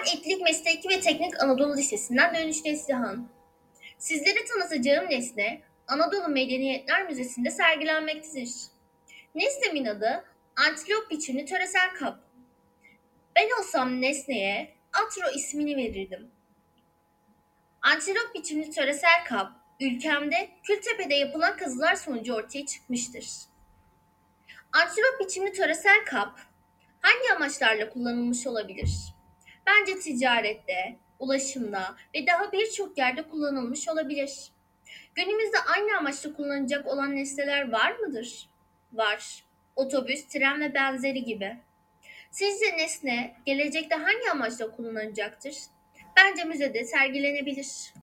Ben İtlik Mesleki ve Teknik Anadolu Lisesi'nden Dönüş Neslihan. Sizlere tanıtacağım nesne Anadolu Medeniyetler Müzesi'nde sergilenmektedir. Nesnemin adı antilop biçimli töresel kap. Ben olsam nesneye Atro ismini verirdim. Antilop biçimli töresel kap, ülkemde Kültepe'de yapılan kazılar sonucu ortaya çıkmıştır. Antilop biçimli töresel kap hangi amaçlarla kullanılmış olabilir? Bence ticarette, ulaşımda ve daha birçok yerde kullanılmış olabilir. Günümüzde aynı amaçla kullanılacak olan nesneler var mıdır? Var. Otobüs, tren ve benzeri gibi. Sizce nesne gelecekte hangi amaçla kullanılacaktır? Bence müzede sergilenebilir.